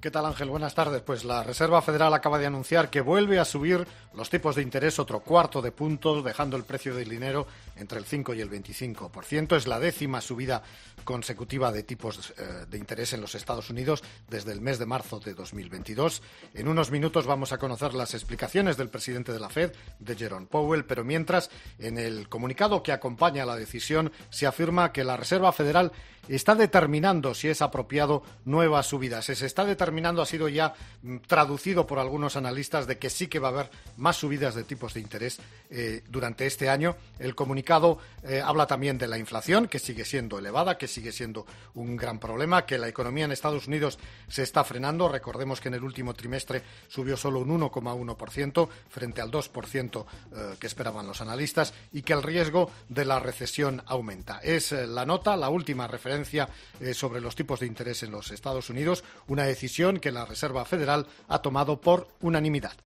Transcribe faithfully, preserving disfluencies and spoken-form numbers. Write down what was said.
¿Qué tal, Ángel? Buenas tardes. Pues la Reserva Federal acaba de anunciar que vuelve a subir los tipos de interés otro cuarto de puntos, dejando el precio del dinero entre el cinco y el veinticinco por ciento. Es la décima subida consecutiva de tipos eh, de interés en los Estados Unidos desde el mes de marzo de dos mil veintidós. En unos minutos vamos a conocer las explicaciones del presidente de la Fed, de Jerome Powell, pero mientras, en el comunicado que acompaña a la decisión, se afirma que la Reserva Federal está determinando si es apropiado nuevas subidas. Se está determinando, ha sido ya traducido por algunos analistas, de que sí que va a haber más subidas de tipos de interés eh, durante este año. El comunicado eh, habla también de la inflación, que sigue siendo elevada, que sigue siendo un gran problema, que la economía en Estados Unidos se está frenando. Recordemos que en el último trimestre subió solo un uno coma uno por ciento frente al dos por ciento eh, que esperaban los analistas, y que el riesgo de la recesión aumenta. Es eh, la nota, la última referencia eh, sobre los tipos de interés en los Estados Unidos, una decisión que la Reserva Federal ha tomado por unanimidad.